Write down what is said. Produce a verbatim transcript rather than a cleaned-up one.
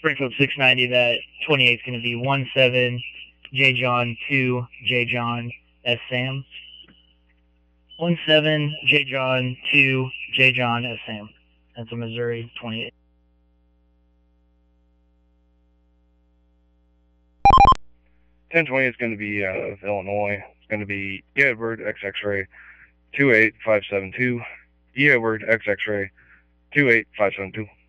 Springfield six ninety, that twenty-eight is going to be one seven J John two J John S Sam. one seven J John two J John S Sam. That's a Missouri twenty-eight. ten twenty is going to be out of Illinois. It's going to be E. Edward X X-ray two eight five seven two. E. Edward X X-ray two eight five seven two.